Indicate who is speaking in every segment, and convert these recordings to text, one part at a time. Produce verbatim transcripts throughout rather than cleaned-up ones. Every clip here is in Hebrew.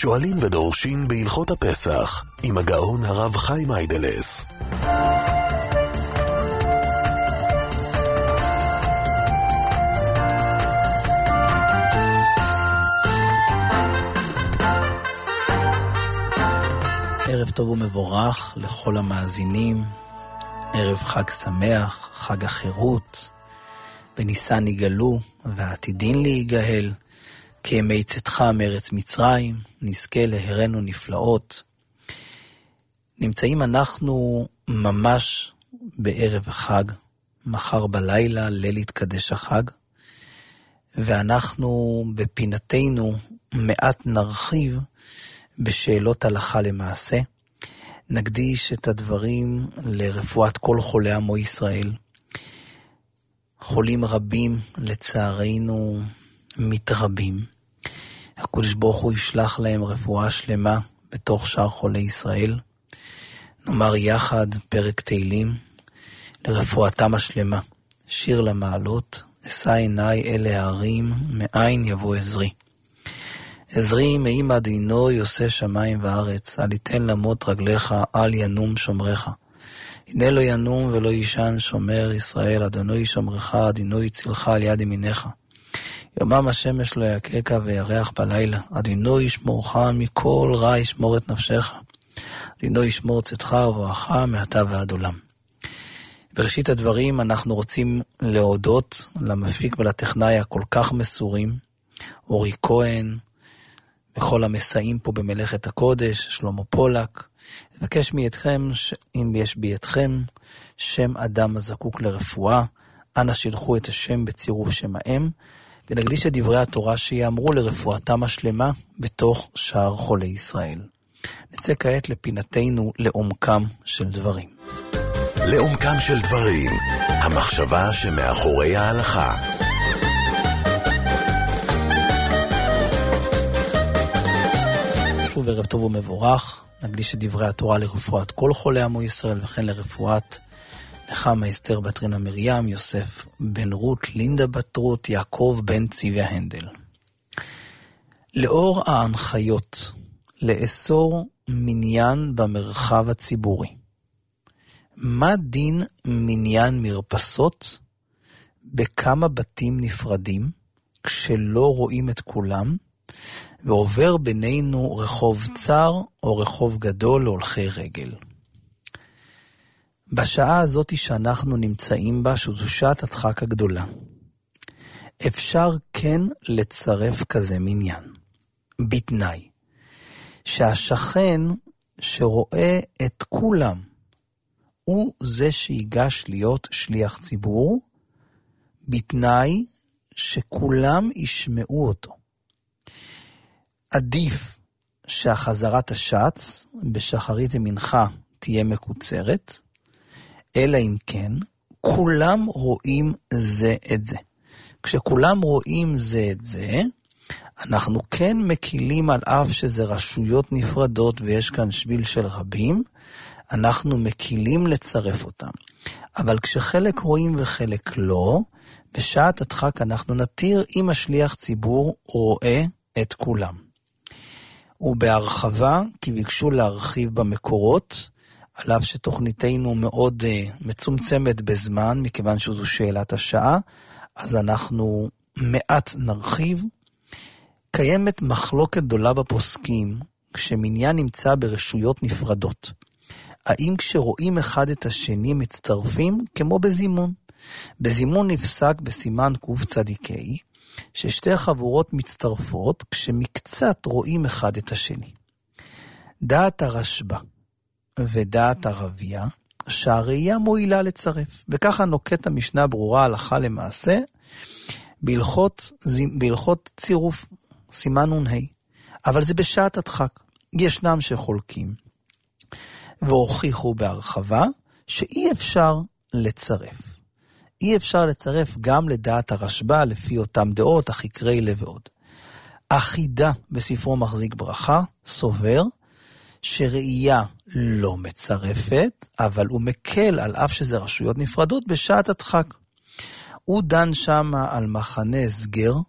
Speaker 1: שואלים ודורשים בהלכות הפסח עם הגאון הרב חיים איידלס.
Speaker 2: ערב טוב ומבורך לכל המאזינים, ערב חג שמח, חג החירות, בניסן יגאלו ועתידין להיגאל, כימי צאתך מארץ מצרים, נזכה להרנו נפלאות. נמצאים אנחנו ממש בערב החג, מחר בלילה ליל יתקדש החג, ואנחנו בפינתנו מעט נרחיב בשאלות הלכה למעשה. נקדיש את הדברים לרפואת כל חולי עמו ישראל. חולים רבים לצערנו מתרבים. הקדוש ברוך הוא ישלח להם רפואה שלמה בתוך שאר חולי ישראל. נאמר יחד פרק תהילים לרפואתם השלמה. שיר למעלות, אשא עיניי אל ההרים, מאין יבוא עזרי. עזרי מעם אדינוי עושה שמיים וארץ, אל יתן למות רגליך, אל ינום שומרך. הנה לא ינום ולא ישן שומר ישראל, אדוני שומרך, אדינוי צילך על יד ימינך. יומם השמש לא יקקה וירח בלילה, אדינוי ישמורך מכל רע ישמור את נפשך. אדינוי ישמור צאתך ובואך מעתה ועד עולם. בראשית הדברים אנחנו רוצים להודות למפיק ולטכנאי הכל כך מסורים, אורי כהן, וכל המסעים פה במלאכת הקודש, שלמה פולק. לבקש מידכם, אם יש בידכם, שם אדם הזקוק לרפואה, אנא שילחו את השם בצירוף שם האם, ונקדיש את דברי התורה שיאמרו לרפואתם השלמה בתוך שאר חולי ישראל. נצא כעת לפינתנו לעומקם של דברים.
Speaker 1: לעומקם של דברים, המחשבה שמאחורי ההלכה.
Speaker 2: שוב ערב טוב ומבורך, נקדיש את דברי התורה לרפואת כל חולי עמו ישראל, וכן לרפואת נחמה אסתר בת רינה מרים, יוסף בן רות, לינדה בת רות, יעקב בן צביה הנדל. לאור ההנחיות לאסור מניין במרחב הציבורי, מה דין מניין מרפסות בכמה בתים נפרדים כשלא רואים את כולם, ועובר בינינו רחוב צר או רחוב גדול להולכי רגל? בשעה הזאת שאנחנו נמצאים בה, שזו שעת הדחק הגדולה, אפשר כן לצרף כזה מניין, בתנאי שהשכן שרואה את כולם הוא זה שיגש להיות שליח ציבור, בתנאי שכולם ישמעו אותו. עדיף שהחזרת השץ בשחרית המנחה תהיה מקוצרת, אלא אם כן כולם רואים זה את זה. כשכולם רואים זה את זה, אנחנו כן מקילים, על אף שזה רשויות נפרדות ויש כאן שביל של רבים, אנחנו מקילים לצרף אותם. אבל כשחלק רואים וחלק לא, בשעת הדחק אנחנו נתיר אם השליח ציבור רואה את כולם. ובהרחבה, כי ביקשו להרחיב במקורות, על אף שתוכניתנו מאוד uh, מצומצמת בזמן, מכיוון שזו שאלת השעה, אז אנחנו מעט נרחיב. קיימת מחלוקת גדולה בפוסקים, כשמניין נמצא ברשויות נפרדות. האם כשרואים אחד את השני מצטרפים כמו בזימון? בזימון נפסק בסימן קוף צדיקי, ששתי חבורות מצטרפות כשמקצת רואים אחד את השני. דעת הרשב"א ודעת הרבייה, שהראייה מועילה לצרף, וככה נוקט המשנה ברורה הלכה למעשה, בהלכות, בהלכות צירוף, סימן ונהי. אבל זה בשעת הדחק. ישנם שחולקים, והוכיחו בהרחבה, שאי אפשר לצרף. אי אפשר לצרף גם לדעת הרשב"א, לפי אותם דעות, החקרי לבעוד. אחידה בספרו מחזיק ברכה, סובר, שראייה לא מצרפת, אבל הוא מקל על אף שזה רשויות נפרדות בשעת הדחק. הוא דן שם על מחנה סגר,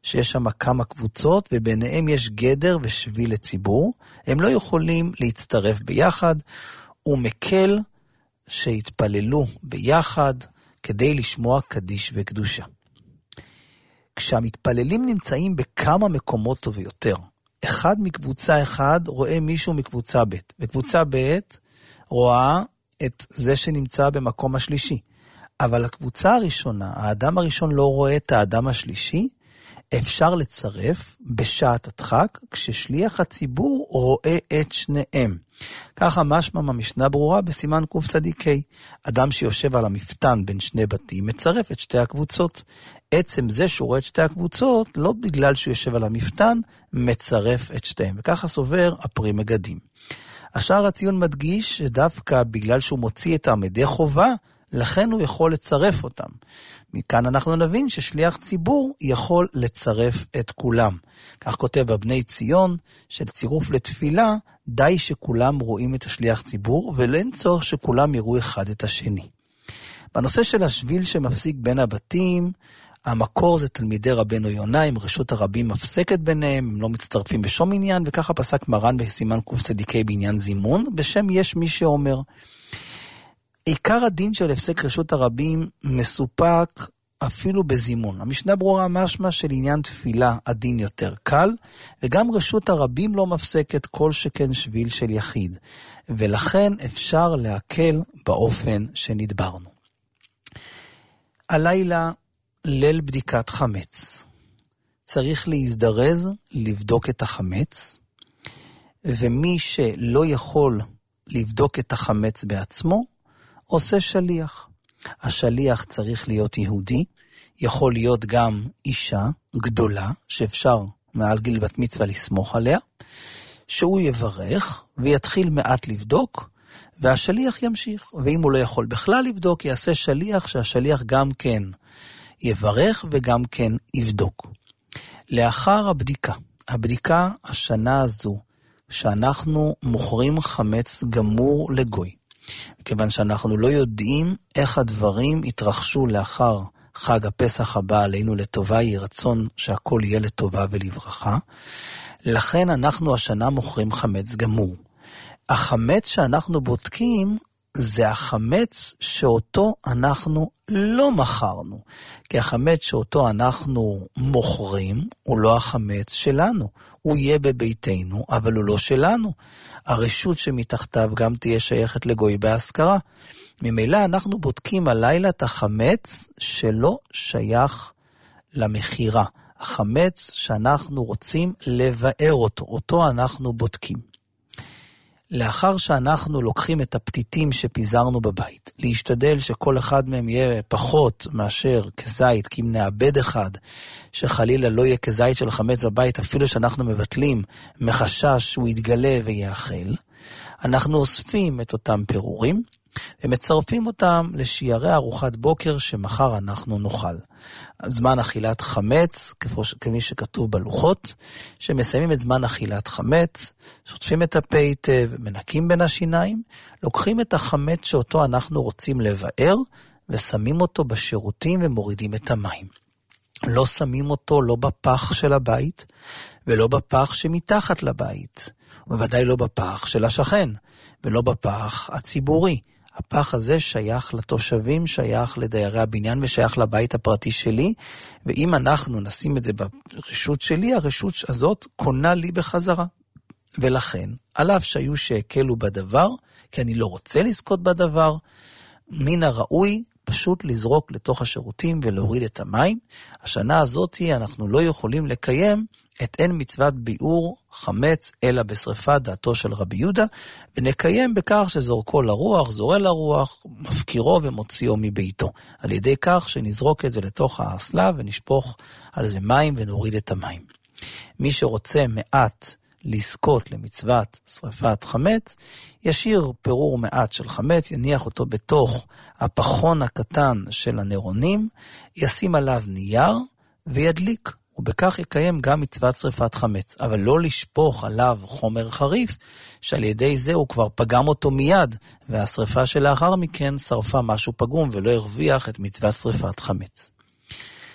Speaker 2: שיש שם כמה קבוצות, וביניהם יש גדר ושביל לציבור. הם לא יכולים להצטרף ביחד, ומקל שהתפללו ביחד כדי לשמוע קדיש וקדושה. כשהמתפללים נמצאים בכמה מקומות או ויותר, אחד מקבוצה אחד רואה מישהו מקבוצה ב', וקבוצה ב' רואה את זה שנמצא במקום השלישי. אבל הקבוצה הראשונה, האדם הראשון לא רואה את האדם השלישי, אפשר לצרף בשעת הדחק, כששליח הציבור רואה את שניהם. ככה משמע מהמשנה ברורה בסימן קוף צדיקי. אדם שיושב על המפתן בין שני בתים, מצרף את שתי הקבוצות. עצם זה שהוא רואה את שתי הקבוצות, לא בגלל שהוא יושב על המפתן, מצרף את שתיהם. וככה סובר הפרי מגדים. השאר הציון מדגיש שדווקא בגלל שהוא מוציא את העמדי חובה, לכן הוא יכול לצרף אותם. מכאן אנחנו נבין ששליח ציבור יכול לצרף את כולם. כך כותב בבני ציון, של צירוף לתפילה, די שכולם רואים את השליח ציבור, ולאין צורך שכולם יראו אחד את השני. בנושא של השביל שמפסיק בין הבתים, המקור זה תלמידי רבנו יונה, עם רשות הרבים מפסקת ביניהם, הם לא מצטרפים בשום עניין, וככה פסק מרן בסימן קוף צדיקי בעניין זימון, בשם יש מי שאומר, עיקר הדין של הפסק רשות הרבים מסופק אפילו בזימון. המשנה ברורה משמע של עניין תפילה הדין יותר קל, וגם רשות הרבים לא מפסקת כל שכן שביל של יחיד, ולכן אפשר להקל באופן שנדברנו. הלילה ליל בדיקת חמץ. צריך להזדרז לבדוק את החמץ, ומי שלא יכול לבדוק את החמץ בעצמו, עושה שליח. השליח צריך להיות יהודי, יכול להיות גם אישה גדולה, שאפשר מעל גיל בת מצווה לסמוך עליה, שהוא יברך ויתחיל מעט לבדוק, והשליח ימשיך. ואם הוא לא יכול בכלל לבדוק, יעשה שליח, שהשליח גם כן יברך וגם כן יבדוק. לאחר הבדיקה, הבדיקה השנה הזו, שאנחנו מוכרים חמץ גמור לגוי, מכיוון שאנחנו לא יודעים איך הדברים יתרחשו לאחר חג הפסח הבא עלינו לטובה, יהיה רצון שהכל יהיה לטובה ולברכה, לכן אנחנו השנה מוכרים חמץ גמור. החמץ שאנחנו בודקים זה החמץ שאותו אנחנו לא מכרנו, כי החמץ שאותו אנחנו מוכרים הוא לא החמץ שלנו, הוא יהיה בביתנו אבל הוא לא שלנו. הרשות שמתחתיו גם תהיה שייכת לגוי בהשכרה. ממילא אנחנו בודקים הלילה את החמץ שלא שייך למחירה, החמץ שאנחנו רוצים לבאר אותו, אותו אנחנו בודקים. לאחר שאנחנו לוקחים את הפתיתים שפיזרנו בבית, להשתדל שכל אחד מהם יהיה פחות מאשר כזית, כי אם נאבד אחד, שחלילה לא יהיה כזית של חמץ בבית, אפילו שאנחנו מבטלים מחשש שהוא יתגלה ויאכל, אנחנו אוספים את אותם פירורים, ומצרפים אותם לשיירי ארוחת בוקר שמחר אנחנו נאכל. זמן אכילת חמץ, כמי שכתוב בלוחות, שמסיימים את זמן אכילת חמץ, שוטפים את הפה היטב, מנקים בין השיניים, לוקחים את החמץ שאותו אנחנו רוצים לבאר, ושמים אותו בשירותים ומורידים את המים. לא שמים אותו לא בפח של הבית, ולא בפח שמתחת לבית, ובוודאי לא בפח של השכן, ולא בפח הציבורי. הפח הזה שייך לתושבים, שייך לדיירי הבניין ושייך לבית הפרטי שלי, ואם אנחנו נשים את זה ברשות שלי, הרשות הזאת קונה לי בחזרה. ולכן, על אף שהיו שהקלו בדבר, כי אני לא רוצה לזכות בדבר, מן הראוי פשוט לזרוק לתוך השירותים ולהוריד את המים. השנה הזאת אנחנו לא יכולים לקיים את אין מצוות ביאור חמץ אלא בשריפת דעתו של רבי יהודה, ונקיים בכך שזורקו לרוח, זורע לרוח, מפקירו ומוציאו מביתו, על ידי כך שנזרוק את זה לתוך האסלה ונשפוך על זה מים ונוריד את המים. מי שרוצה מעט לזכות למצוות שריפת חמץ, ישאיר פירור מעט של חמץ, יניח אותו בתוך הפחון הקטן של הנרונים, ישים עליו נייר וידליק, ובכך יקיים גם מצוות שריפת חמץ, אבל לא לשפוך עליו חומר חריף, שעל ידי זה הוא כבר פגם אותו מיד, והשריפה שלאחר מכן שרפה משהו פגום ולא הרוויח את מצוות שריפת חמץ.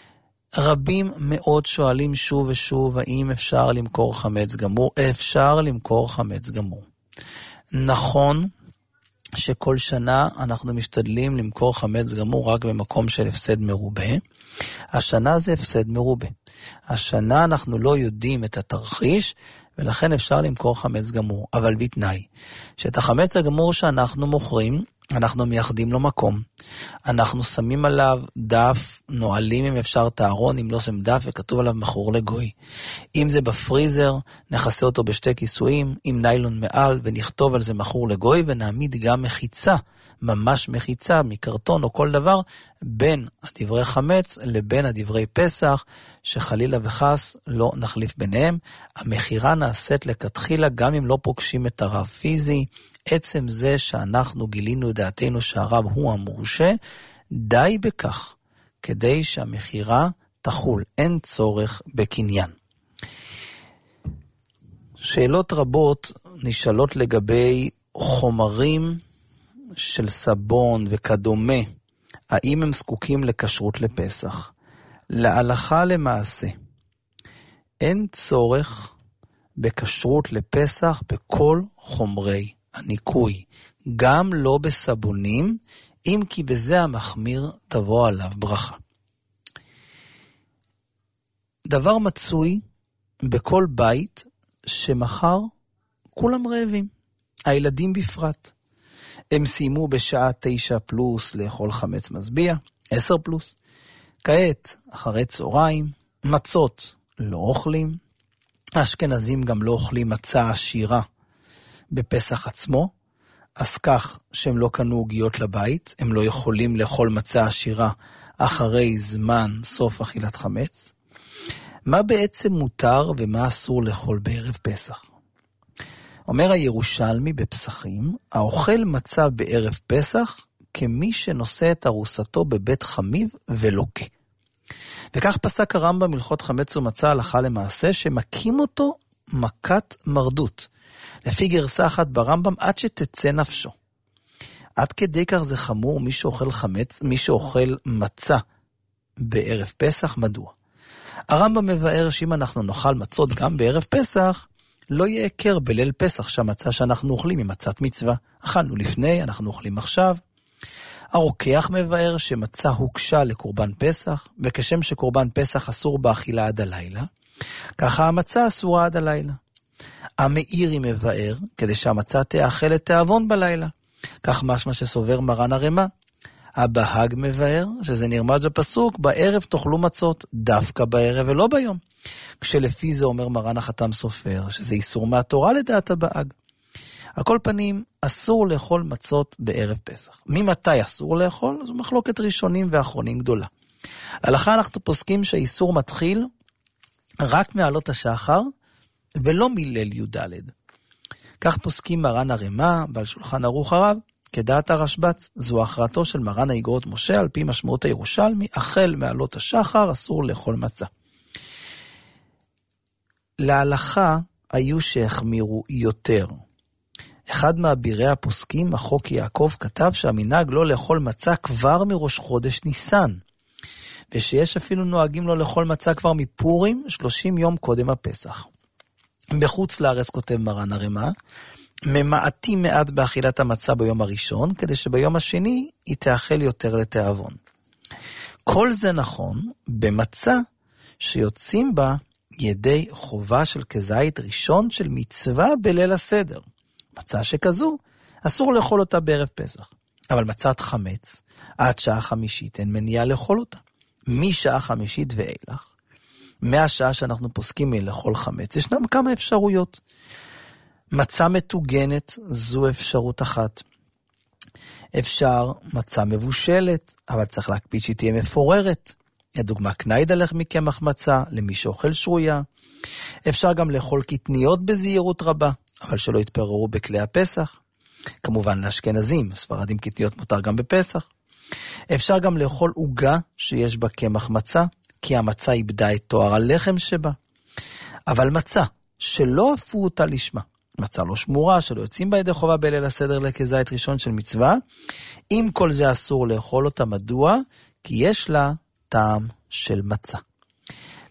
Speaker 2: רבים מאוד שואלים שוב ושוב, האם אפשר למכור חמץ גמור? אפשר למכור חמץ גמור. נכון שכל שנה אנחנו משתדלים למכור חמץ גמור רק במקום של הפסד מרובה. השנה זה הפסד מרובה. השנה אנחנו לא יודעים את התרחיש, ולכן אפשר למכור חמץ גמור, אבל בתנאי שאת החמץ הגמור שאנחנו מוכרים, אנחנו מייחדים לו מקום. אנחנו שמים עליו דף, נועלים אם אפשר תארון, אם לא שם דף וכתוב עליו מכור לגוי. אם זה בפריזר, נכסה אותו בשתי כיסויים, עם ניילון מעל, ונכתוב על זה מכור לגוי, ונעמיד גם מחיצה, ממש מחיצה, מקרטון או כל דבר, בין הדברי חמץ לבין הדברי פסח, שחלילה וחס לא נחליף ביניהם. המחירה נעשית לכתחילה, גם אם לא פוגשים את הרב פיזי. עצם זה שאנחנו גילינו דעתנו שהרב הוא המורשה, די בכך, כדי שהמחירה תחול. אין צורך בקניין. שאלות רבות נשאלות לגבי חומרים של סבון וכדומה, האם הם זקוקים לכשרות לפסח? להלכה למעשה, אין צורך בכשרות לפסח בכל חומרי הניקוי, גם לא בסבונים, אם כי בזה המחמיר תבוא עליו ברכה. דבר מצוי בכל בית שמחר כולם רעבים, הילדים בפרט. הם סיימו בשעה תשע פלוס לאכול חמץ מזביע, עשר פלוס. כעת, אחרי צהריים, מצות לא אוכלים. האשכנזים גם לא אוכלים מצה עשירה בפסח עצמו, אז כך שהם לא קנו עוגיות לבית, הם לא יכולים לאכול מצה עשירה אחרי זמן סוף אכילת חמץ. מה בעצם מותר ומה אסור לאכול בערב פסח? אומר הירושלמי בפסחים, האוכל מצה בערב פסח כמי שנושא את ארוסתו בבית חמיב ולוקה. וכך פסק הרמב"ם הלכות חמץ ומצה הלכה למעשה, שמקים אותו מכת מרדות. לפי גרסה אחת ברמב"ם עד שתצא נפשו. עד כדי כך זה חמור מי שאוכל חמץ, מי שאוכל מצה בערב פסח, מדוע? הרמב"ם מבאר שאם אנחנו נאכל מצות גם בערב פסח, לא יהיה עקר בליל פסח שהמצה שאנחנו אוכלים היא מצת מצווה. אכלנו לפני, אנחנו אוכלים עכשיו. הרוקח מבאר שמצה הוקשה לקורבן פסח, וכשם שקורבן פסח אסור באכילה עד הלילה, ככה המצה אסורה עד הלילה. המאירי מבאר, כדי שהמצה תאכל לתיאבון בלילה, כך משמע שסובר מרן הרמ"א. הבהג מבאר, שזה נרמז בפסוק, בערב תאכלו מצות, דווקא בערב ולא ביום. כשלפי זה אומר מרן החתם סופר, שזה איסור מהתורה לדעת הבהג. על כל פנים, אסור לאכול מצות בערב פסח. ממתי אסור לאכול? זו מחלוקת ראשונים ואחרונים גדולה. להלכה אנחנו פוסקים שהאיסור מתחיל רק מעלות השחר, ולא מליל י"ד. כך פוסקים מרן הרמ"א, בעל שולחן ערוך הרב, כדעת הרשב"ץ, זו הכרעתו של מרן האיגרות משה, על פי משמעות הירושלמי, החל מעלות השחר אסור לאכול מצה. להלכה היו שהחמירו יותר. אחד מאבירי הפוסקים, החוק יעקב, כתב שהמנהג לא לאכול מצה כבר מראש חודש ניסן, ושיש אפילו נוהגים לא לאכול מצה כבר מפורים, שלושים יום קודם הפסח. בחוץ לארץ כותב מרן הרמ"א, ממעטים מעט באכילת המצה ביום הראשון, כדי שביום השני היא תאכל יותר לתיאבון. כל זה נכון במצה שיוצאים בה ידי חובה של כזית ראשון של מצווה בליל הסדר. מצה שכזו, אסור לאכול אותה בערב פסח. אבל מצת חמץ, עד שעה חמישית, אין מניעה לאכול אותה. משעה חמישית ואילך, מהשעה שאנחנו פוסקים מלאכול חמץ, ישנם כמה אפשרויות. מצה מטוגנת, זו אפשרות אחת. אפשר מצה מבושלת, אבל צריך להקפיד שהיא תהיה מפוררת. לדוגמה, קנייד הלך מקמח מצה, למי שאוכל שרויה. אפשר גם לאכול קטניות בזהירות רבה, אבל שלא יתפררו בכלי הפסח. כמובן לאשכנזים, ספרדים קטניות מותר גם בפסח. אפשר גם לאכול עוגה שיש בה קמח מצה, כי המצה איבדה את תואר הלחם שבה. אבל מצה שלא אפו אותה לשמה, מצה לא שמורה, שלא יוצאים בה ידי חובה בליל הסדר לכזית ראשון של מצווה, עם כל זה אסור לאכול אותה. מדוע? כי יש לה טעם של מצה.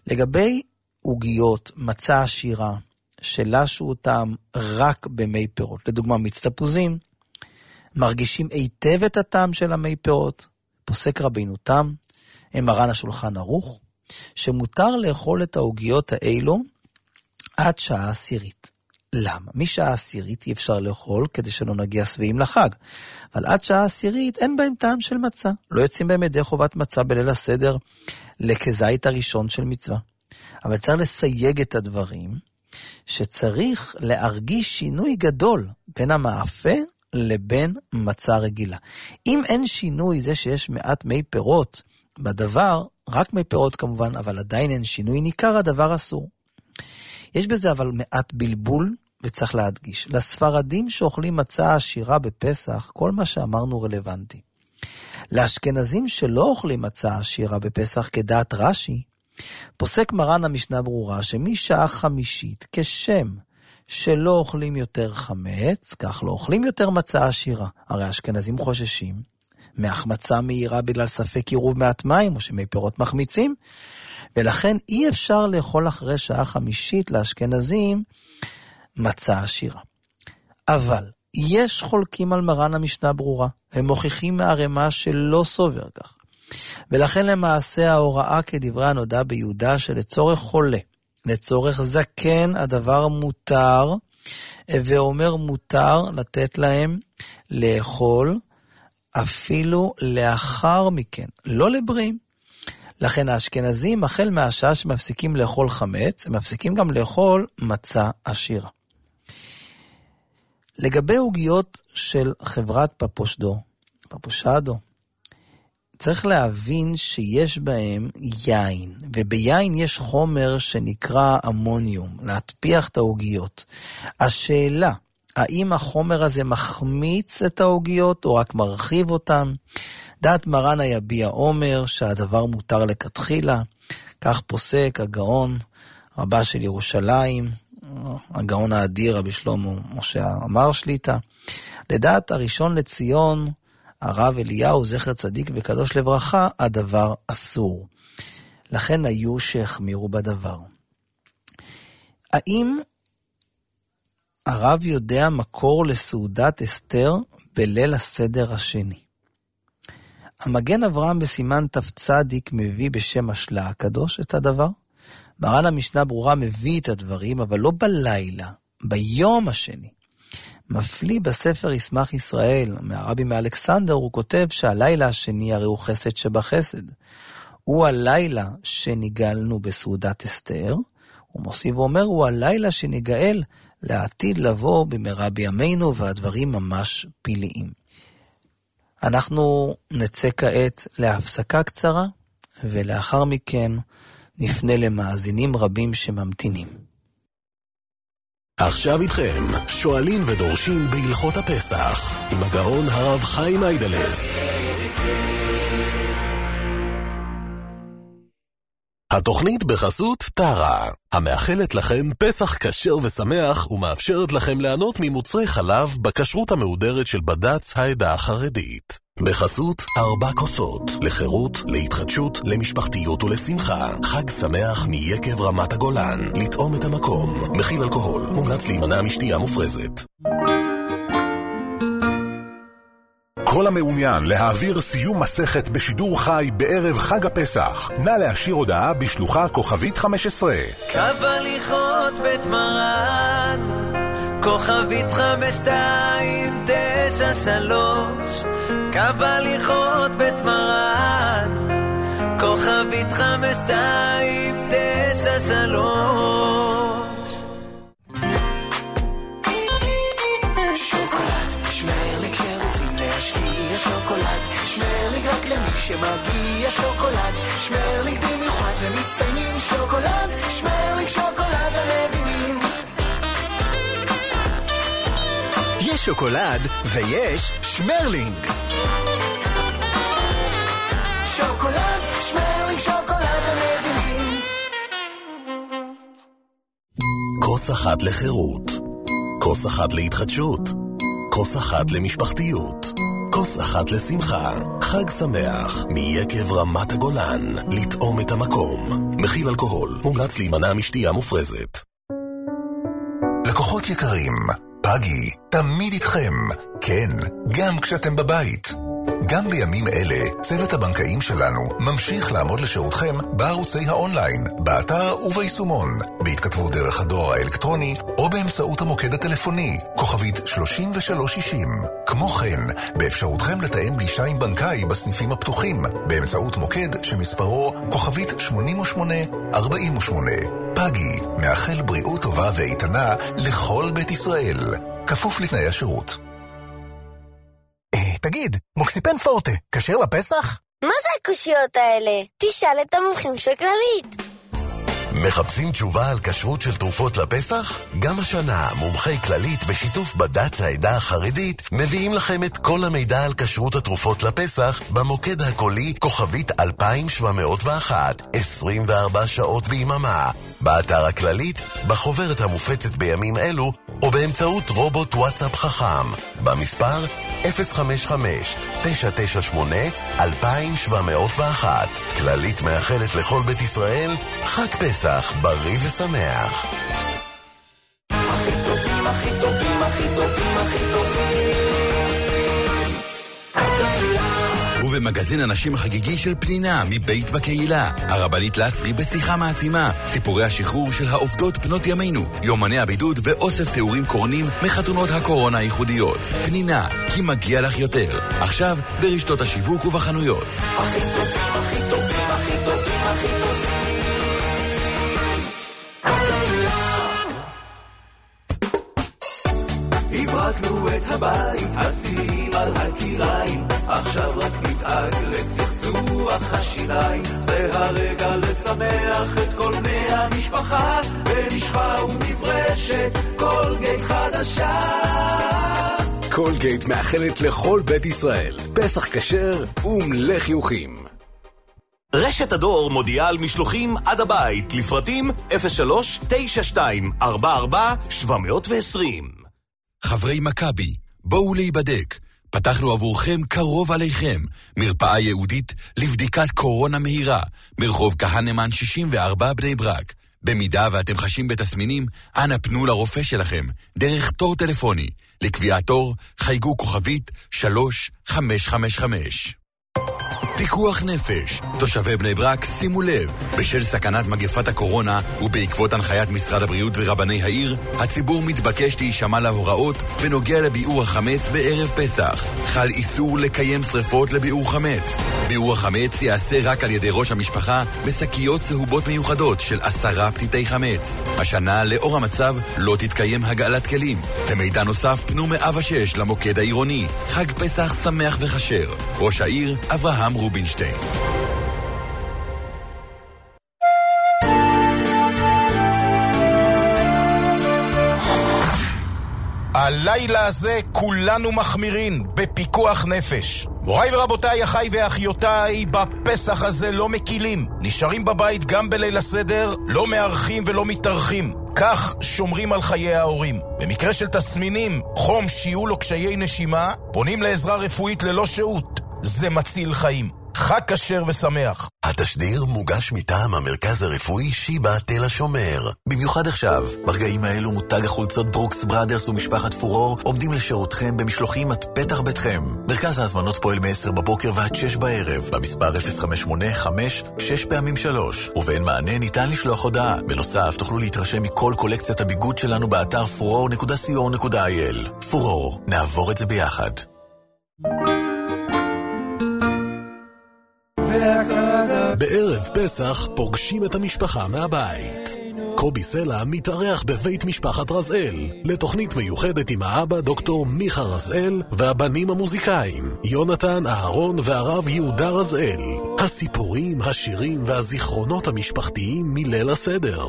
Speaker 2: לגבי עוגיות, מצה עשירה, שלשו אותם רק במי פירות, לדוגמה מיץ תפוזים, מרגישים היטב את הטעם של המי פירות, פוסק רבינו תם, הם מרן השולחן ערוך, שמותר לאכול את העוגיות האלו עד שעה עשירית. למה? משעה עשירית אי אפשר לאכול כדי שלא נגיע שבעים לחג, אבל עד שעה עשירית אין בהם טעם של מצה, לא יוצאים בהם ידי חובת מצה בליל הסדר לכזית הראשון של מצווה. אבל צריך לסייג את הדברים, שצריך להרגיש שינוי גדול בין המאפה לבין מצה רגילה. אם אין שינוי, זה שיש מעט מי פירות בדבר, רק מי פירות כמובן, אבל עדיין אין שינוי ניכר, הדבר אסור. יש בזה אבל מעט בלבול, וצריך להדגיש. לספרדים שאוכלים מצה עשירה בפסח, כל מה שאמרנו רלוונטי. לאשכנזים שלא אוכלים מצה עשירה בפסח כדעת רש"י, פוסק מרן המשנה ברורה שמשעה חמישית, כשם שלא אוכלים יותר חמץ, כך לא אוכלים יותר מצה עשירה. הרי האשכנזים חוששים מהחמצה מהירה בגלל ספק עירוב מעט מים, או שמי פירות מחמיצים, ולכן אי אפשר לאכול אחרי שעה חמישית לאשכנזים מצה עשירה. אבל יש חולקים על מרן המשנה ברורה, הם מוכיחים מהרמה שלא סובר כך. ולכן למעשה ההוראה כדברי הנודע ביהודה שלצורך חולה, לצורך זקן הדבר מותר, ואומר מותר לתת להם לאכול אפילו לאחר מכן, לא לבריאים. לכן האשכנזים החל מהשעה שמפסיקים לאכול חמץ, הם מפסיקים גם לאכול מצה עשירה. לגבי עוגיות של חברת פפושדו, פפושדו, צריך להבין שיש בהם יין, וביין יש חומר שנקרא אמוניום, להטפיח את העוגיות. השאלה, האם החומר הזה מחמיץ את העוגיות או רק מרחיב אותם? דעת מרן היביע אומר שהדבר מותר לכתחילה, כך פוסק הגאון רבה של ירושלים, הגאון האדיר רבי שלמה משה אמר שליטה. לדעת הראשון לציון, הרב אליהו זכר צדיק וקדוש לברכה, הדבר אסור. לכן היו שהחמירו בדבר. האם הרב יודע מקור לסעודת אסתר בליל הסדר השני? המגן אברהם בסימן תפצדיק מביא בשם השלה הקדוש את הדבר. מרן המשנה ברורה מביא את הדברים, אבל לא בלילה, ביום השני. מפליא בספר ישמח ישראל, מהרבי מאלכסנדר, הוא כותב שהלילה השני הרי הוא חסד שבחסד. הוא הלילה שניגלנו בסעודת אסתר, הוא מוסיף ואומר, הוא הלילה שניגאל לעתיד לבוא במהרה בימינו, והדברים ממש פלאים. אנחנו נצא כעת להפסקה קצרה, ולאחר מכן נפנה למאזינים רבים שממתינים.
Speaker 1: עכשיו איתכם, שואלים ודורשים בהלכות הפסח, עם הגאון הרב חיים איידלס. התוכנית בחסות טרה, המאחלת לכם פסח כשר ושמח ומאפשרת לכם ליהנות ממוצרי חלב בכשרות המהודרת של בד"ץ העדה החרדית. בחסות ארבע כוסות, לחירות, להתחדשות, למשפחתיות ולשמחה. חג שמח מיקב רמת הגולן, לטעום את המקום, מכיל אלכוהול, מומלץ להימנע משתייה מופרזת.
Speaker 3: כל המעוניין להעביר סיום מסכת בשידור חי בערב חג הפסח, נא להשאיר הודעה בשלוחה כוכבית חמש עשרה.
Speaker 4: קו הליכות בית מרן, כוכבית חמש שתיים תשע שלוש. קו הליכות בית מרן, כוכבית חמש שתיים תשע שלוש. שוקולד, שמרליק שרוצים להשקיע שוקולד, שמרליק רק למי שמגיע שוקולד, שמרליק במיוחד ומצטיינים שוקולד, שמרליק שוקולד המבינים. יש שוקולד ויש שמרלינג. שוקולד, שמרלינג, שוקולד המבינים.
Speaker 1: כוס אחת לחירות, כוס אחת להתחדשות, כוס אחת למשפחתיות, כוס אחת לשמחה. חג שמח מיקב רמת הגולן, לטעום את המקום. מכיל אלכוהול, מומלץ להימנע משתייה מופרזת.
Speaker 3: לקוחות יקרים, פאגי תמיד איתכם, כן, גם כשאתם בבית. גם בימים אלה, צוות הבנקאים שלנו ממשיך לעמוד לשירותכם בערוצי האונליין, באתר וביישומון, בהתכתבות דרך הדואר האלקטרוני או באמצעות המוקד הטלפוני, כוכבית שלושים ושלוש שישים. כמו כן, באפשרותכם לתאם פגישה עם בנקאי בסניפים הפתוחים, באמצעות מוקד שמספרו כוכבית שמונים ושמונה ארבעים ושמונה. פאגי, מאחל בריאות טובה ואיתנה לכל בית ישראל. כפוף לתנאי השירות.
Speaker 5: תגיד, מוקסיפן פורטה, כשר לפסח?
Speaker 6: מה זה הקושיות האלה? תשאל את המומחים של כללית.
Speaker 1: מחפשים תשובה על כשרות של תרופות לפסח? גם השנה מומחי כללית בשיתוף בד"ץ העדה החרדית מביאים לכם את כל המידע על כשרות התרופות לפסח במוקד הקולי כוכבית אלפיים שבע מאות ואחת, עשרים וארבע שעות ביממה, באתר הכללית, בחוברת המופצת בימים אלו או באמצעות רובוט וואטסאפ חכם במספר אפס חמש חמש תשע תשע שמונה אלפיים שבע מאות ואחת. כללית מאחלת לכל בית ישראל חג פסח בריא ושמח.
Speaker 4: הכי טובים, הכי טובים, הכי טובים, הכי טובים.
Speaker 7: ובמגזין הנשים החגיגי של פנינה מבית בקהילה, הרבנית לסרי בשיחה מעצימה, סיפורי השחרור של העובדות בנות ימינו, יומני הבידוד ואוסף תיאורים קורנים מחתונות הקורונה הייחודיות. פנינה, כי מגיע לך יותר. עכשיו ברשתות השיווק ובחנויות.
Speaker 4: הכי טובים, הכי טובים, הכי טובים, הכי טובים. הברקנו את הבית, השיאים על הקיריים, עכשיו רק נדאג לצחצוח השיניים. זה הרגע לשמח את כל בני המשפחה, ונשחה ונברשת קולגייט חדשה.
Speaker 8: קולגייט מאחלת לכל בית ישראל פסח כשר ומלא חיוכים.
Speaker 1: רשת הדור מודיעה על משלוחים עד הבית לפרטים אפס שלוש תשע שתיים ארבע ארבע שבע מאות ועשרים.
Speaker 7: חברי מכבי, בואו להיבדק. פתחנו עבורכם קרוב עליכם מרפאה ייעודית לבדיקת קורונה מהירה ברחוב כהנמן שישים וארבע בני ברק. במידה ואתם חשים בתסמינים, אנא פנו לרופא שלכם דרך תור טלפוני. לקביעת תור חייגו כוכבית שלוש חמש חמש חמש. פיקוח נפש. תושבי בני ברק, שימו לב, בשל סכנת מגפת הקורונה ובעקבות הנחיית משרד הבריאות ורבני העיר, הציבור מתבקש להישמע להוראות בנוגע לביעור החמץ בערב פסח. חל איסור לקיים שריפות לביעור חמץ. ביעור החמץ יעשה רק על ידי ראש המשפחה בשקיות צהובות מיוחדות של עשרה פתיתי חמץ. השנה, לאור המצב, לא תתקיים הגעלת כלים. למידע נוסף פנו מאה ושש למוקד העירוני. חג פסח שמח וחשר. ראש העיר אברהם רובינשטיין.
Speaker 5: הלילה הזה כולנו מחמירים בפיקוח נפש. מוריי ורבותיי, אחיי ואחיותיי, בפסח הזה לא מקילים. נשארים בבית גם בליל הסדר, לא מארחים ולא מתארחים. כך שומרים על חיי ההורים. במקרה של תסמינים, חום, שיעול או קשיי נשימה, פונים לעזרה רפואית ללא שהות. זה מציל חיים. חג כשר ושמח.
Speaker 1: התשדיר מוגש מטעם המרכז הרפואי שיבא תל השומר. במיוחד עכשיו, ברגעים האלו מותג החולצות ברוקס בראדרס ומשפחת פורור עומדים לשירותכם במשלוחים עד פתח ביתכם. מרכז ההזמנות פועל מ-עשר בבוקר ועד שש בערב, במספר אפס חמש שמונה חמש שש פעמים שלוש, ובאין מענה ניתן לשלוח הודעה. בנוסף, תוכלו להתרשם מכל קולקציית הביגוד שלנו באתר פורור נקודה סי או נקודה איי אל. פורור, נעבור את זה ביחד. בערב פסח פוגשים את המשפחה מהבית. קובי סלע מתארח בבית משפחת רזאל לתוכנית מיוחדת עם האבא דוקטור מיכה רזאל והבנים המוזיקאים יונתן, אהרון והרב יהודה רזאל. הסיפורים, השירים והזיכרונות המשפחתיים מליל הסדר.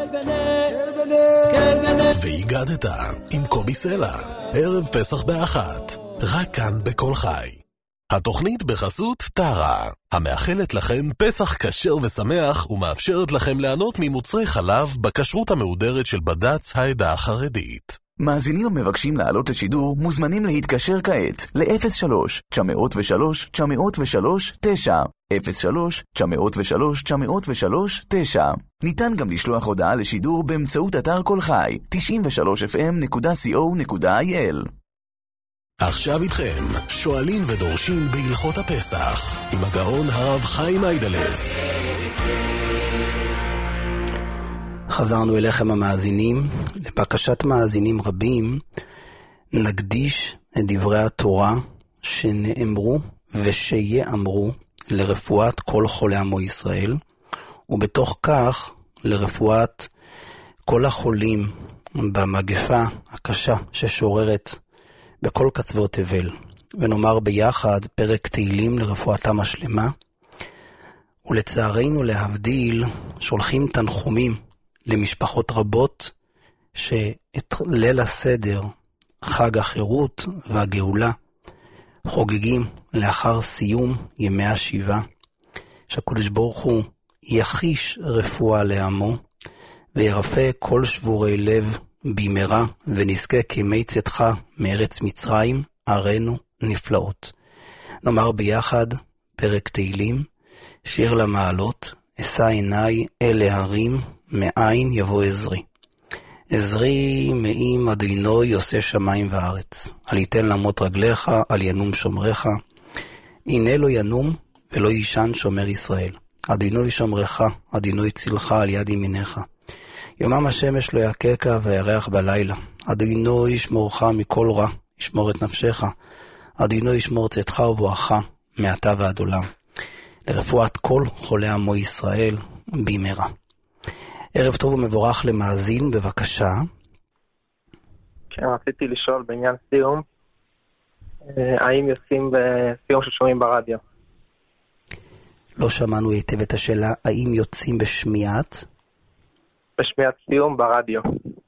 Speaker 1: והגדת עם קובי סלע, ערב פסח באחת, רק כאן בכל חי. התוכנית בחסות טרה, המאחלת לכם פסח כשר ושמח ומאפשרת לכם ליהנות ממוצרי חלב בכשרות המהודרת של בד"ץ העדה החרדית.
Speaker 9: מאזינים המבקשים לעלות לשידור מוזמנים להתקשר כעת ל-אפס שלוש תשע אפס שלוש תשע אפס שלוש תשע אפס שלוש תשע אפס שלוש תשע אפס שלוש תשע. ניתן גם לשלוח הודעה לשידור באמצעות אתר כל חי תשעים ושלוש אף אם נקודה סי או נקודה איי אל.
Speaker 1: עכשיו איתכם, שואלים ודורשים בהלכות הפסח, עם הגאון הרב חיים איידלס.
Speaker 2: חזרנו אליכם המאזינים. לבקשת מאזינים רבים נקדיש את דברי התורה שנאמרו ושיאמרו לרפואת כל חולי עמו ישראל, ובתוך כך לרפואת כל החולים במגפה הקשה ששוררת בכל קצוות תבל. ונאמר ביחד פרק תהילים לרפואתם השלמה, ולצערנו להבדיל שולחים תנחומים למשפחות רבות שאת ליל הסדר, חג החירות והגאולה, חוגגים לאחר סיום ימי השבעה, שהקדוש ברוך הוא יחיש רפואה לעמו וירפא כל שבורי לב במהרה, ונזכה כימי צאתך מארץ מצרים ערינו נפלאות. נאמר ביחד פרק תהילים, שיר למעלות, אשא עיניי אל ההרים, מאין יבוא עזרי. עזרי מעם אדינוי עושה שמיים וארץ. אל ייתן למות רגליך, אל ינום שומרך. הנה לא ינום ולא יישן שומר ישראל. אדינוי שומרך, אדינוי צילך על יד ימינך. יומם השמש לא יקקה וירח בלילה. אדינוי ישמורך מכל רע, ישמור את נפשך. אדינוי ישמור צאתך ובואך מעתה ועד עולם. לרפואת כל חולי עמו ישראל במהרה. ערב טוב ומבורך למאזין, בבקשה.
Speaker 10: כן, רציתי לשאול בעניין סיום, האם יוצאים בסיום ששומעים ברדיו?
Speaker 2: לא שמענו היטב את השאלה, האם יוצאים בשמיעת?
Speaker 10: בשמיעת סיום ברדיו.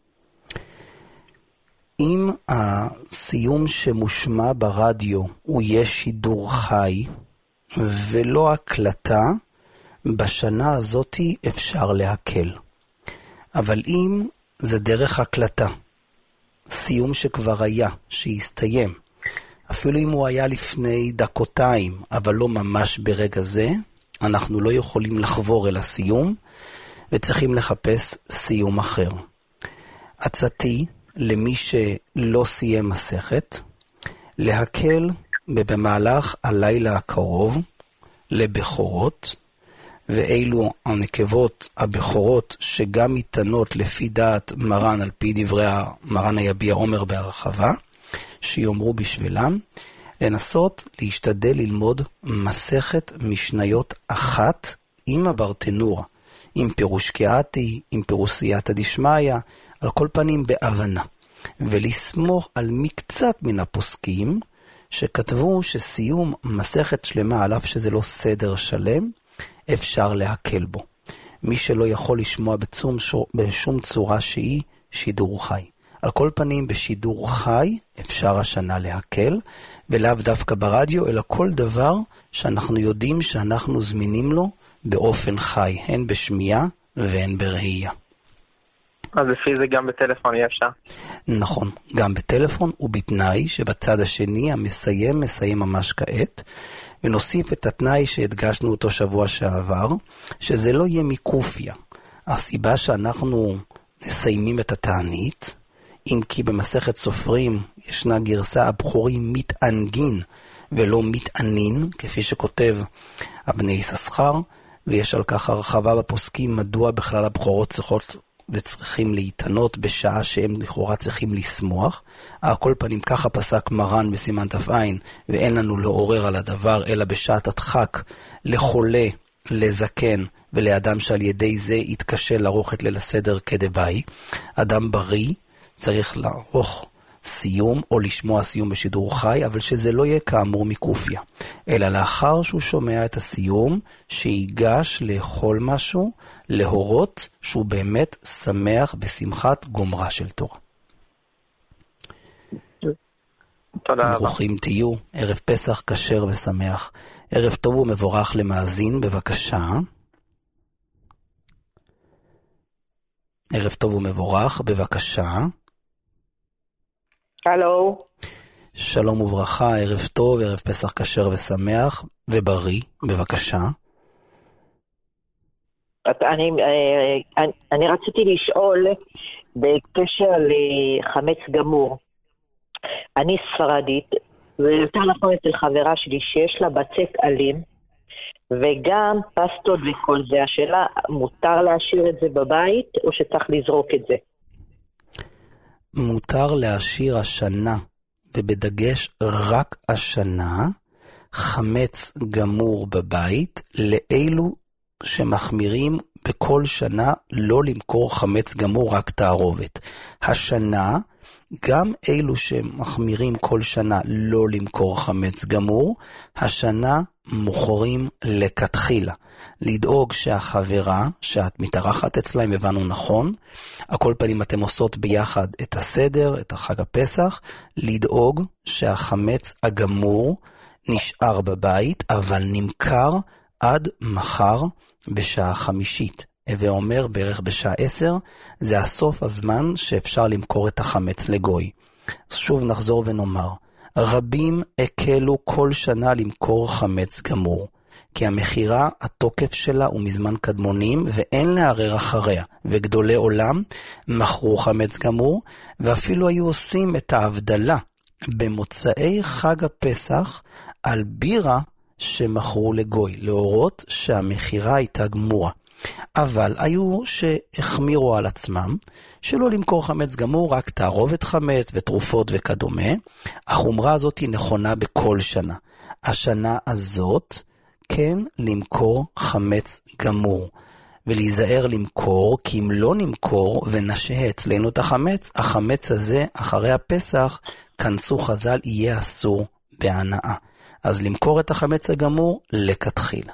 Speaker 10: אם
Speaker 2: הסיום שמושמע ברדיו הוא יהיה שידור חי ולא הקלטה, בשנה הזאת אפשר להקל. אבל אם זה דרך הקלטה, סיום שכבר היה, שהסתיים, אפילו אם הוא היה לפני דקותיים, אבל לא ממש ברגע זה, אנחנו לא יכולים לחבור אל הסיום, וצריכים לחפש סיום אחר. עצתי למי שלא סיים מסכת, להקל במהלך הלילה הקרוב לבחורות, ואילו הנקבות הבכורות שגם ניתנות לפי דעת מרן, על פי דברי מרן היביע עומר בהרחבה, שיאמרו בשבילם, לנסות להשתדל ללמוד מסכת משניות אחת עם הברטנורה, עם פירוש קיאתי, עם פירוש סייעתא דשמיא, על כל פנים בהבנה, ולסמוך על מקצת מן הפוסקים שכתבו שסיום מסכת שלמה, על אף שזה לא סדר שלם, אפשר להקל בו. מי שלא יכול לשמוע בצום, בשום צורה שהיא, שידור חי. על כל פנים בשידור חי אפשר השנה להקל, ולאו דווקא ברדיו, אלא כל דבר שאנחנו יודעים שאנחנו זמינים לו באופן חי, הן בשמיעה והן בראייה.
Speaker 10: אז לפי זה גם בטלפון יהיה אפשר?
Speaker 2: נכון, גם בטלפון, ובתנאי שבצד השני המסיים מסיים ממש כעת, ונוסיף את התנאי שהדגשנו אותו שבוע שעבר, שזה לא יהיה מקופיה. הסיבה שאנחנו נסיימים את התענית, אם כי במסכת סופרים ישנה גרסה הבחורים מתענגין ולא מתענין, כפי שכותב הבני יששכר, ויש על כך הרחבה בפוסקים מדוע בכלל הבחורות צריכות וצריכים להתענות בשעה שהם לכאורה צריכים לשמוח. על כל פנים ככה פסק מרן בסימן תפעין, ואין לנו לעורר על הדבר אלא בשעת הדחק לחולה, לזקן ולאדם שעל ידי זה יתקשה לערוך את ליל הסדר כדבעי. אדם בריא צריך לערוך סיום או לשמוע סיום בשידור חי, אבל שזה לא יהיה כאמור מקופיה, אלא לאחר שהוא שומע את הסיום, שיגש לאכול משהו, להורות שהוא באמת שמח בשמחת גומרה של תורה.
Speaker 10: תודה רבה.
Speaker 2: ברוכים תהיו, ערב פסח כשר ושמח. ערב טוב ומבורך למאזין, בבקשה. ערב טוב ומבורך, בבקשה.
Speaker 11: הלו.
Speaker 2: שלום וברכה, ערב טוב, ערב פסח כשר ושמח ובריא, בבקשה.
Speaker 11: אני, אני, אני רציתי לשאול בקשר לחמץ גמור. אני ספרדית, ויותר נכון אצל חברה שלי שיש לה בצק אלים, וגם פסטות וכל זה. השאלה, מותר להשאיר את זה בבית, או שצריך לזרוק את זה?
Speaker 2: מותר להשאיר השנה, ובדגש רק השנה, חמץ גמור בבית, לאלו שמחמירים בכל שנה לא למכור חמץ גמור, רק תערובת. השנה, גם אלו שמחמירים כל שנה לא למכור חמץ גמור, השנה מוכרים לכתחילה. לדאוג שהחברה שאת מתארחת אצלה, אם הבנו נכון, הכל פנים אתם עושות ביחד את הסדר, את החג הפסח, לדאוג שהחמץ הגמור נשאר בבית, אבל נמכר עד מחר בשעה חמישית. ואומר בערך בשעה עשר, זה הסוף הזמן שאפשר למכור את החמץ לגוי. שוב נחזור ונאמר, רבים הקלו כל שנה למכור חמץ גמור, כי המחירה, התוקף שלה הוא מזמן קדמונים, ואין לערער אחריה, וגדולי עולם מכרו חמץ גמור, ואפילו היו עושים את ההבדלה במוצאי חג הפסח על בירה שמכרו לגוי, להורות שהמחירה הייתה גמורה. אבל היו שהחמירו על עצמם שלא למכור חמץ גמור, רק תערובת חמץ ותרופות וכדומה. החומרה הזאת היא נכונה בכל שנה. השנה הזאת כן למכור חמץ גמור, ולהיזהר למכור, כי אם לא נמכור ונשהה אצלנו את החמץ, החמץ הזה אחרי הפסח, כנסו חז"ל, יהיה אסור בהנאה. אז למכור את החמץ הגמור לכתחילה.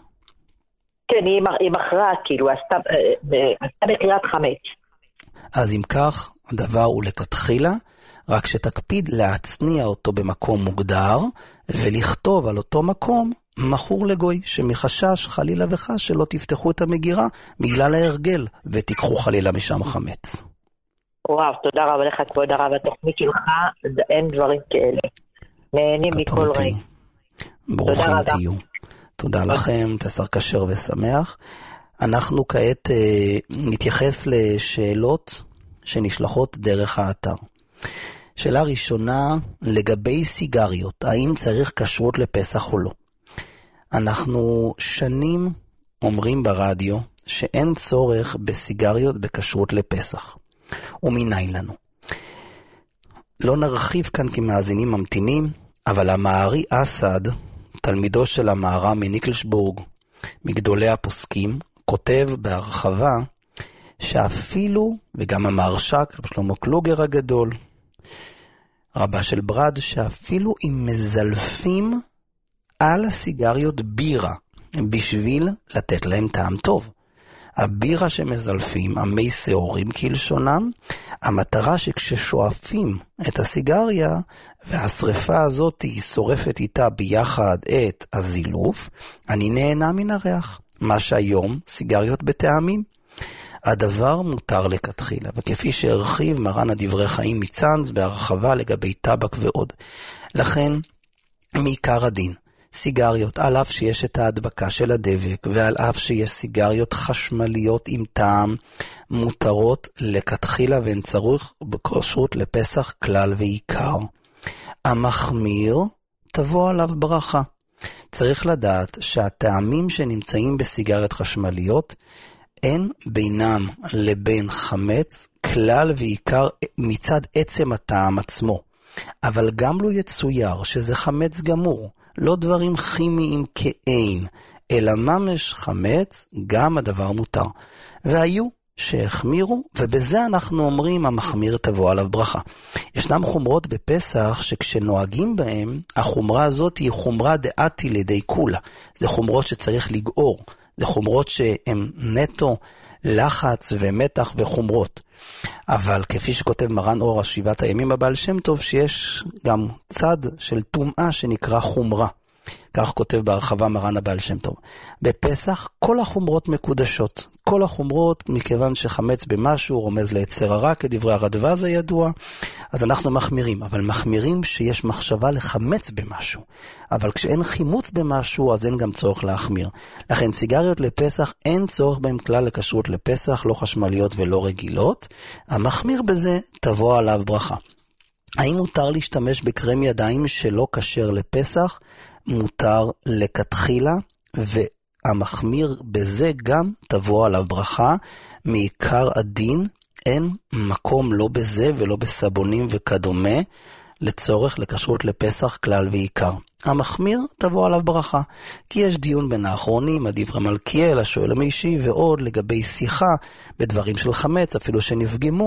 Speaker 11: כן, היא מכרה, כאילו, עשתה בקריאת חמץ.
Speaker 2: אז אם כך, הדבר הוא לכתחילה, רק שתקפיד להצניע אותו במקום מוגדר, ולכתוב על אותו מקום מכור לגוי, שמחשש חלילה וחש שלא תפתחו את המגירה בגלל ההרגל, ותיקחו חלילה משם חמץ.
Speaker 11: וואו, תודה רבה לך כבוד הרב, התוכנית שלך, אין דברים כאלה. נהנים מכל רגע.
Speaker 2: ברוכים תהיו. תודה לכם, פסח כשר ושמח. אנחנו כעת אה, נתייחס לשאלות שנשלחות דרך האתר. שאלה ראשונה, לגבי סיגריות, האם צריך כשרות לפסח או לא? אנחנו שנים אומרים ברדיו שאין צורך בסיגריות בכשרות לפסח. ומניין לנו. לא נרחיב כאן כמאזינים ממתינים, אבל המערי אסד, תלמידו של המהר"ם מניקלשבורג, מגדולי הפוסקים, כותב בהרחבה שאפילו, וגם המהרש"ק, רב שלמה קלוגר הגדול, רבה של ברד, שאפילו אם מזלפים על הסיגריות בירה, בשביל לתת להם טעם טוב. הבירה שמזלפים, המי שעורים כלשונם, המטרה שכששואפים את הסיגריה, והשריפה הזאת היא שורפת איתה ביחד את הזילוף, אני נהנה מן הריח. מה שהיום סיגריות בטעמים. הדבר מותר לכתחילה, וכפי שהרחיב מרן הדברי חיים מצאנז בהרחבה לגבי טבק ועוד. לכן, מעיקר הדין, סיגריות, על אף שיש את ההדבקה של הדבק, ועל אף שיש סיגריות חשמליות עם טעם, מותרות לכתחילה, והן צריך בכשרות לפסח כלל ועיקר. המחמיר תבוא עליו ברכה. צריך לדעת שהטעמים שנמצאים בסיגריות חשמליות, אין בינם לבין חמץ כלל ועיקר מצד עצם הטעם עצמו. אבל גם לא יצויר שזה חמץ גמור, לא דברים כימיים כאין, אלא ממש חמץ, גם הדבר מותר. והיו שהחמירו, ובזה אנחנו אומרים המחמיר תבוא עליו ברכה. ישנם חומרות בפסח שכשנוהגים בהם, החומרה הזאת היא חומרה דעתי לידי כולה. זה חומרות שצריך לגאור, זה חומרות שהן נטו לחץ ומתח וחומרות. אבל כפי שכותב מרן אור השבעת הימים הבעל שם טוב, שיש גם צד של טומאה שנקרא חומרה. כך כותב בהרחבה מרן הבעל שם טוב. בפסח כל החומרות מקודשות. כל החומרות, מכיוון שחמץ במשהו רומז ליצר הרע, כדברי הרדב"ז הידוע, אז אנחנו מחמירים. אבל מחמירים שיש מחשבה לחמץ במשהו. אבל כשאין חימוץ במשהו, אז אין גם צורך להחמיר. לכן סיגריות לפסח אין צורך בהם כלל לכשרות לפסח, לא חשמליות ולא רגילות. המחמיר בזה תבוא עליו ברכה. האם מותר להשתמש בקרם ידיים שלא כשר לפסח? מותר לכתחילה, והמחמיר בזה גם תבוא עליו ברכה. מעיקר הדין אין מקום לא בזה ולא בסבונים וכדומה לצורך לכשרות לפסח כלל ועיקר. המחמיר תבוא עליו ברכה, כי יש דיון בין האחרונים, הדברי מלכיאל, השואל המישי ועוד לגבי שיחה בדברים של חמץ, אפילו שנפגמו.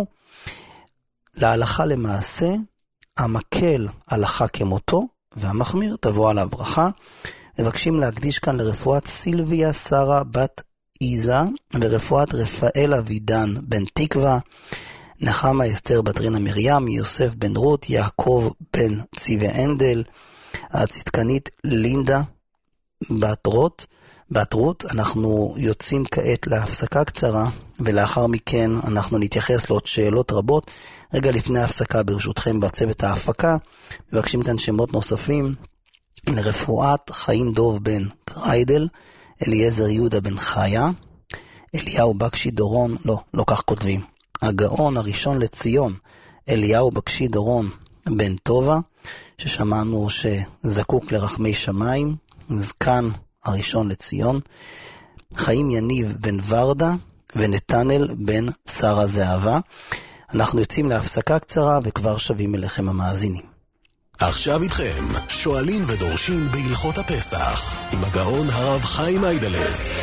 Speaker 2: להלכה למעשה, המקל הלכה כמותו, והמחמיר תבוא עליו ברכה. מבקשים להקדיש כאן לרפואת סילביה שרה בת איזה, ורפואת רפאל אבידן בן תקווה, נחמה אסתר בת רינה מרים, יוסף בן רות, יעקב בן ציווה אנדל, הצדקנית לינדה בת רות, בת רות. אנחנו יוצאים כעת להפסקה קצרה, ולאחר מכן אנחנו נתייחס לעוד שאלות רבות. רגע לפני ההפסקה, ברשותכם בצוות ההפקה, מבקשים כאן שמות נוספים לרפואת חיים דוב בן קריידל, אליעזר יהודה בן חיה, אליהו בקשי דורון, לא, לא כך כותבים, הגאון הראשון לציון, אליהו בקשי דורון בן טובה, ששמענו שזקוק לרחמי שמיים, זקן הראשון לציון, חיים יניב בן ורדה, ונתנל בן שרה זהבה. אנחנו יוצאים להפסקה קצרה וכבר שבים אליכם המאזינים.
Speaker 1: עכשיו איתכם, שואלים ודורשים בהלכות הפסח, עם הגאון הרב חיים איידלס.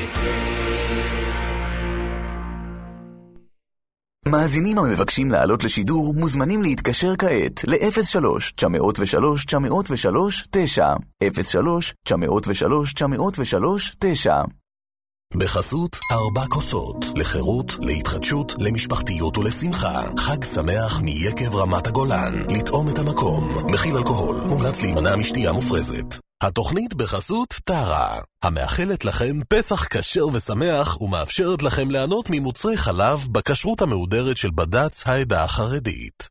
Speaker 9: מאזינים המבקשים לעלות לשידור מוזמנים להתקשר כעת ל-אפס שלוש תשע אפס שלוש תשע אפס שלוש תשע אפס שלוש תשע אפס שלוש תשע אפס שלוש תשע.
Speaker 1: בחסות ארבע כוסות, לחירות, להתחדשות, למשפחתיות ולשמחה. חג שמח מיקב רמת הגולן, לטעום את המקום, מכיל אלכוהול, מומלץ להימנע משתייה מופרזת. התוכנית בחסות טרה, המאחלת לכם פסח כשר ושמח ומאפשרת לכם ליהנות ממוצרי חלב בכשרות המהודרת של בד"ץ העדה החרדית.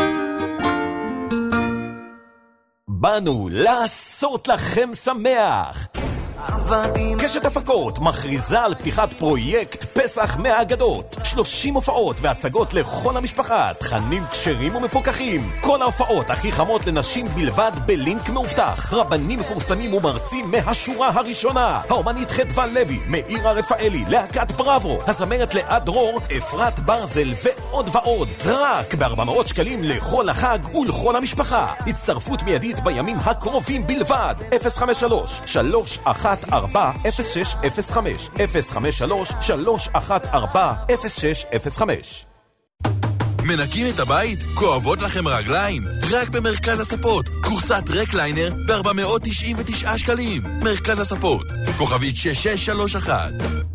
Speaker 12: באנו לעשות לכם שמח. קשת הפקות מכריזה על פתיחת פרויקט פסח מהאגדות. שלושים הופעות והצגות לכל המשפחה, תכנים כשרים ומפוקחים. כל ההופעות הכי חמות לנשים בלבד בלינק מאובטח. רבנים מפורסמים ומרצים מהשורה הראשונה. האומנית חדווה לוי, מאירה רפאלי, להקת בראבו, הזמרת לאה דרור, אפרת ברזל ועוד ועוד. רק ב-ארבע מאות שקלים לכל החג ולכל המשפחה. הצטרפות מיידית בימים הקרובים בלבד. אפס חמש שלוש שלוש אחת ארבע אפס שש אפס חמש אפס חמש שלוש שלוש אחת ארבע אפס שש אפס חמש.
Speaker 7: מנקים את הבית? כואבות לכם רגליים? רק במרכז הספות, קורסת רקליינר ב-ארבע מאות תשעים ותשעה שקלים. מרכז הספות, כוכבית שש שש שלוש אחת.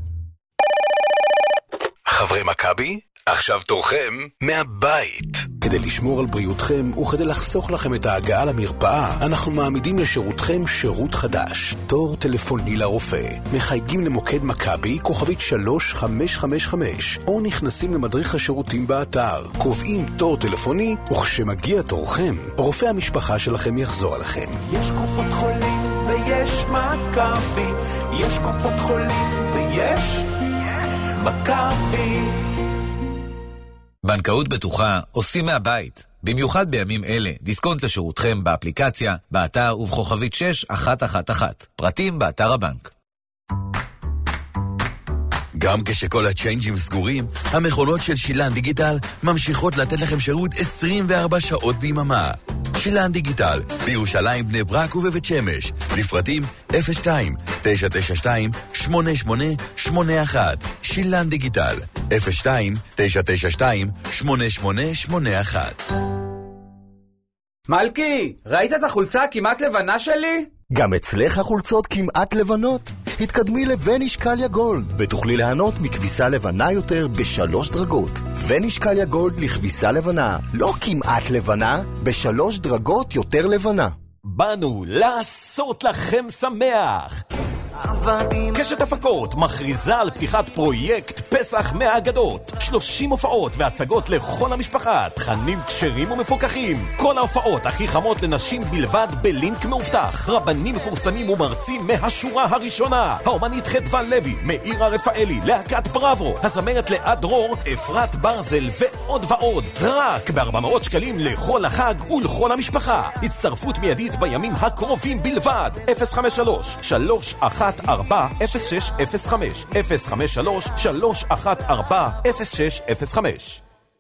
Speaker 8: חברי מכבי, עכשיו תורכם מהבית. כדי לשמור על בריאותכם וכדי לחסוך לכם את ההגעה למרפאה, אנחנו מעמידים לשירותכם שירות חדש, תור טלפוני לרופא. מחייגים למוקד מכבי כוכבית שלוש חמש חמש חמש או נכנסים למדריך השירותים באתר, קובעים תור טלפוני, וכשמגיע תורכם, רופא המשפחה שלכם יחזור עליכם.
Speaker 4: יש קופות חולים ויש מכבי, יש קופות חולים ויש מכבי.
Speaker 13: בנקאות בטוחה עושים מהבית. במיוחד בימים אלה, דיסקונט לשירותכם באפליקציה, באתר ובכוכבית שש אחת אחת אחת. פרטים באתר הבנק.
Speaker 7: גם כשכל הצ'יינג'ים סגורים, המכונות של שילן דיגיטל ממשיכות לתת לכם שירות עשרים וארבע שעות ביממה. שילן דיגיטל, בירושלים, בני ברק ובבית שמש. לפרטים אפס שתיים תשע תשע שתיים שמונה שמונה שמונה אחת. שילן דיגיטל, אפס שתיים תשע תשע שתיים שמונה שמונה שמונה אחת.
Speaker 14: מלכי, ראית את החולצה הכמעט לבנה שלי?
Speaker 15: גם אצלך החולצות כמעט לבנות? התקדמי לווניש קליה גולד ותוכלי ליהנות מכביסה לבנה יותר בשלוש דרגות. ווניש קליה גולד לכביסה לבנה, לא כמעט לבנה, בשלוש דרגות יותר לבנה.
Speaker 12: באנו לעשות לכם שמח. קשת הפקות מכריזה על פתיחת פרויקט פסח מהאגדות. שלושים הופעות והצגות לכל המשפחה, תכנים כשרים ומפוקחים. כל ההופעות הכי חמות לנשים בלבד בלינק מאובטח. רבנים מפורסמים ומרצים מהשורה הראשונה. האומנית חדווה לוי, מאירה רפאלי, להקת בראבו, הזמרת לאה דרור, אפרת ברזל ועוד ועוד. רק ב-ארבע מאות שקלים לכל החג ולכל המשפחה. הצטרפות מיידית בימים הקרובים בלבד. אפס חמש שלוש שלוש אחת ארבע אפס שש אפס חמש אפס חמש שלוש שלוש אחת ארבע אפס שש אפס חמש.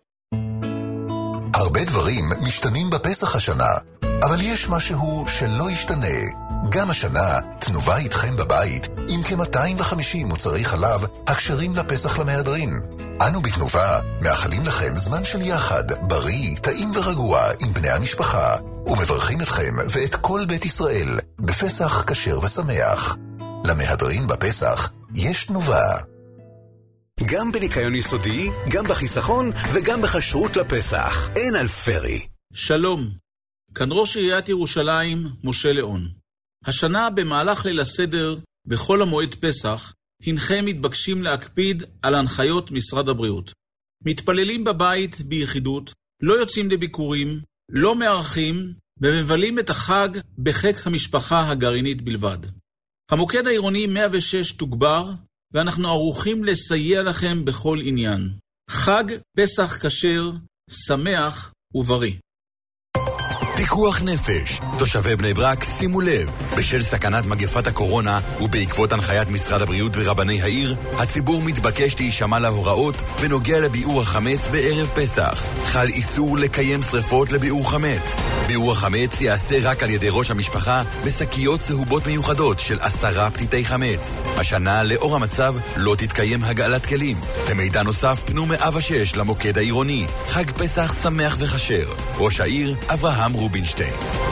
Speaker 3: הרבה דברים משתנים בפסח השנה, אבל יש משהו שלא ישתנה. גם השנה תנובה איתכם בבית עם כ-מאתיים וחמישים מוצרי חלב הקשרים לפסח למהדרין. אנו בתנובה מאחלים לכם זמן של יחד, בריא, טעים ורגוע עם בני המשפחה, ומברכים אתכם ואת כל בית ישראל בפסח כשר ושמח. למהדרין בפסח יש תנובה.
Speaker 8: גם בניקיון יסודי, גם בחיסכון וגם בכשרות לפסח. אין על פרי.
Speaker 16: שלום, כאן ראש עיריית ירושלים, משה ליאון. השנה במהלך ליל הסדר, בכל המועד פסח, הנכם מתבקשים להקפיד על הנחיות משרד הבריאות. מתפללים בבית ביחידות, לא יוצאים לביקורים, לא מארחים, ומבלים את החג בחיק המשפחה הגרעינית בלבד. המוקד העירוני מאה ושש תוגבר, ואנחנו ערוכים לסייע לכם בכל עניין. חג פסח כשר, שמח ובריא.
Speaker 7: פיקוח נפש. תושבי בני ברק, שימו לב, בשל סכנת מגפת הקורונה ובעקבות הנחיית משרד הבריאות ורבני העיר, הציבור מתבקש להישמע להוראות בנוגע לביאור החמץ בערב פסח. חל איסור לקיים שריפות לביאור חמץ. ביאור החמץ יעשה רק על ידי ראש המשפחה בשקיות צהובות מיוחדות של עשרה פתיתי חמץ. השנה, לאור המצב, לא תתקיים הגעלת כלים. למידע נוסף, פנו מאה ושש למוקד העירוני. חג פסח שמח וכשר. ראש העיר, אברהם רובינשטיין.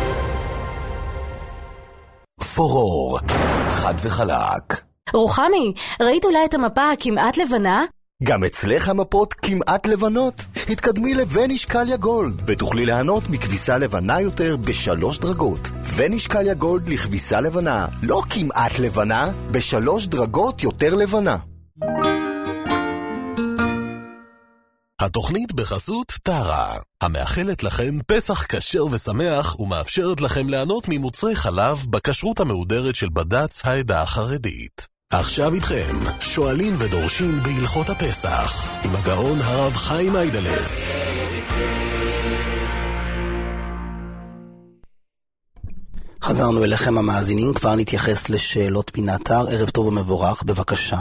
Speaker 8: פורור, חד וחלק.
Speaker 17: רוחמי, ראית אולי את המפה הכמעט לבנה?
Speaker 15: גם אצלך המפות כמעט לבנות. התקדמי לונישקליה גולד ותוכלי ליהנות מכביסה לבנה יותר בשלוש דרגות. ונישקליה גולד לכביסה לבנה, לא כמעט לבנה, בשלוש דרגות יותר לבנה.
Speaker 1: התוכנית בחסות טרה, המאחלת לכם פסח כשר ושמח ומאפשרת לכם ליהנות ממוצרי חלב בכשרות המהודרת של בד"ץ העדה החרדית. עכשיו איתכם, שואלים ודורשים בהלכות הפסח, עם הגאון הרב חיים איידלס.
Speaker 2: חזרנו אליכם המאזינים, כבר נתייחס לשאלות פינת הר. ערב טוב ומבורך, בבקשה.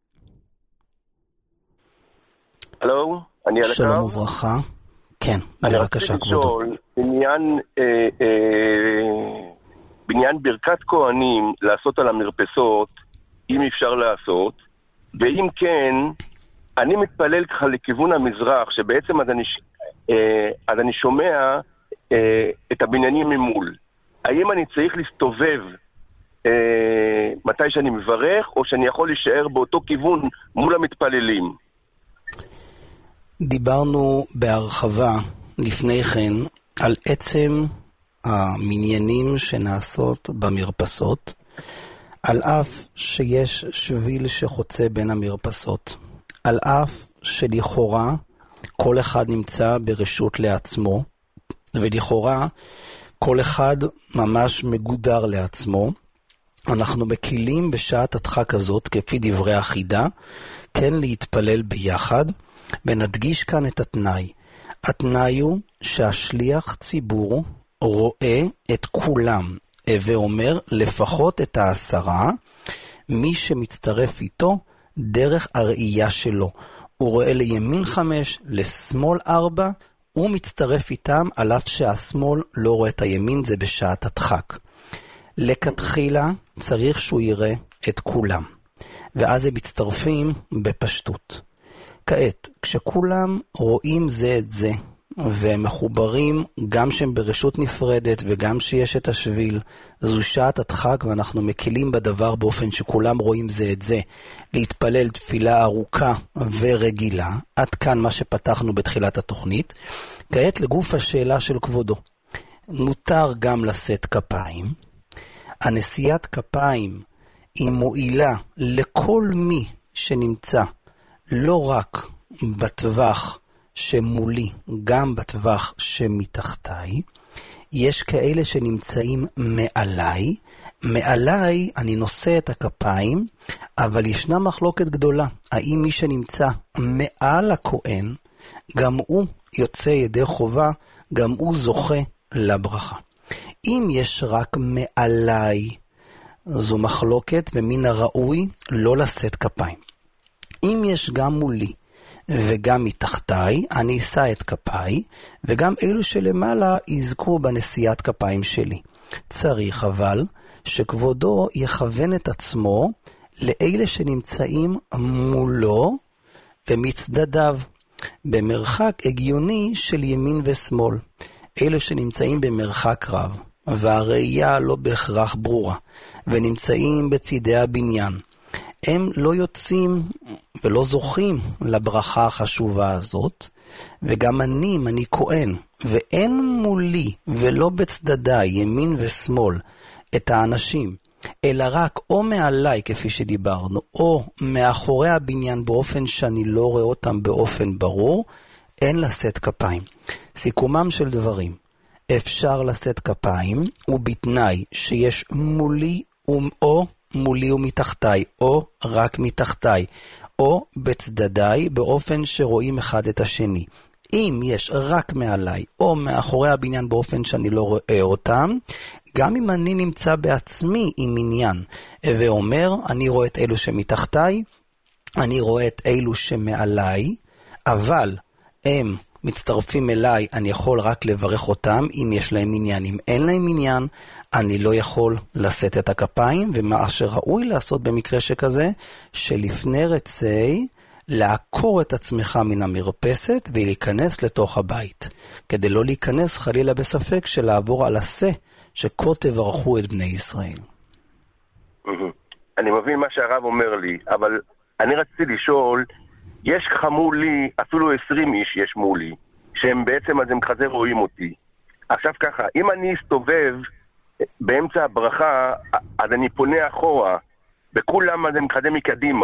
Speaker 18: הלו, אני על הקו.
Speaker 2: שלום וברכה. כן, בבקשה כבודו.
Speaker 18: אני רוצה לשאול, בעניין, אה, אה, בעניין ברכת כהנים לעשות על המרפסות, אם אפשר לעשות, ואם כן, אני מתפלל ככה לכיוון המזרח, שבעצם אז אני, אה, אז אני שומע אה, את הבניינים ממול. האם אני צריך להסתובב אה, מתי שאני מברך, או שאני יכול להישאר באותו כיוון מול המתפללים?
Speaker 2: דיברנו בהרחבה לפני כן על עצם המניינים שנעשות במרפסות, על אף שיש שביל שחוצה בין המרפסות, על אף שלכאורה כל אחד נמצא ברשות לעצמו, ולכאורה כל אחד ממש מגודר לעצמו, אנחנו מקילים בשעת הדחק הזאת, כפי דברי החידה, כן להתפלל ביחד, ונדגיש כאן את התנאי. התנאי הוא שהשליח ציבור רואה את כולם, ואומר לפחות את העשרה, מי שמצטרף איתו דרך הראייה שלו. הוא רואה לימין חמש, לשמאל ארבע, הוא מצטרף איתם, על אף שהשמאל לא רואה את הימין, זה בשעת הדחק. לכתחילה צריך שהוא יראה את כולם, ואז הם מצטרפים בפשטות. כעת, כשכולם רואים זה את זה, והם מחוברים גם שהם ברשות נפרדת וגם שיש את השביל, זו שעת הדחק, ואנחנו מקילים בדבר באופן שכולם רואים זה את זה, להתפלל תפילה ארוכה ורגילה. עד כאן מה שפתחנו בתחילת התוכנית. כעת לגוף השאלה של כבודו. מותר גם לשאת כפיים. הנשיאת כפיים היא מועילה לכל מי שנמצא, לא רק בטווח שמולי, גם בטווח שמתחתיי. יש כאלה שנמצאים מעליי, מעליי אני נושא את הכפיים, אבל ישנה מחלוקת גדולה, האם מי שנמצא מעל הכהן, גם הוא יוצא ידי חובה, גם הוא זוכה לברכה. אם יש רק מעליי, זו מחלוקת ומן הראוי לא לשאת כפיים. אם יש גם מולי וגם מתחתיי, אני אשא את כפיי, וגם אלו שלמעלה יזכו בנשיאת כפיים שלי. צריך אבל שכבודו יכוון את עצמו לאלה שנמצאים מולו ומצדדיו, במרחק הגיוני של ימין ושמאל. אלו שנמצאים במרחק רב, והראייה לא בהכרח ברורה, ונמצאים בצידי הבניין, הם לא יוצאים ולא זוכים לברכה החשובה הזאת, וגם אני, אם אני כהן, ואין מולי ולא בצדדיי, ימין ושמאל, את האנשים, אלא רק או מעליי כפי שדיברנו, או מאחורי הבניין באופן שאני לא רואה אותם באופן ברור, אין לשאת כפיים. סיכומם של דברים, אפשר לשאת כפיים, ובתנאי שיש מולי או מולי ומתחתיי, או רק מתחתיי, או בצדדיי, באופן שרואים אחד את השני. אם יש רק מעליי, או מאחורי הבניין באופן שאני לא רואה אותם, גם אם אני נמצא בעצמי עם עניין, ואומר, אני רואה את אלו שמתחתיי, אני רואה את אלו שמעליי, אבל הם מצטרפים אליי, אני יכול רק לברך אותם אם יש להם עניין. אם אין להם עניין, אני לא יכול לשאת את הכפיים, ומה שראוי לעשות במקרה שכזה, שלפני רצי, לעקור את עצמך מן המרפסת ולהיכנס לתוך הבית, כדי לא להיכנס חלילה בספק של לעבור על עשה שכה תברכו את בני ישראל.
Speaker 18: אני מבין מה שהרב אומר לי, אבל אני רציתי לשאול, יש לך מולי, אפילו עשרים איש יש מולי, שהם בעצם אז הם כזה רואים אותי. עכשיו ככה, אם אני אסתובב באמצע הברכה, אז אני פונה אחורה, בכולם אז הם כזה מקדימה.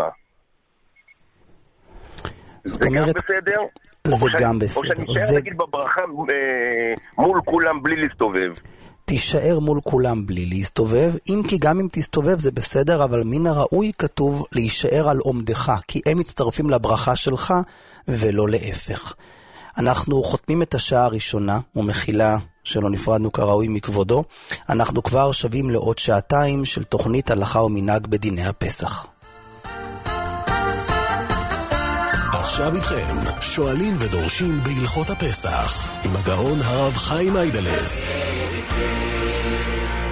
Speaker 18: זה גם בסדר?
Speaker 2: זה גם בסדר.
Speaker 18: או שאני נשאר נגיד בברכה מול כולם בלי להסתובב.
Speaker 2: תישאר מול כולם בלי להסתובב, אם כי גם אם תסתובב זה בסדר, אבל מן הראוי כתוב להישאר על עומדך, כי הם מצטרפים לברכה שלך ולא להפך. אנחנו חותמים את השעה הראשונה, ומחילה שלא נפרדנו כראוי מכבודו, אנחנו כבר שווים לעוד שעתיים של תוכנית הלכה ומנהג בדיני הפסח.
Speaker 1: עכשיו איתכם, שואלים ודורשים בהלכות הפסח, עם הגאון הרב חיים איידלס.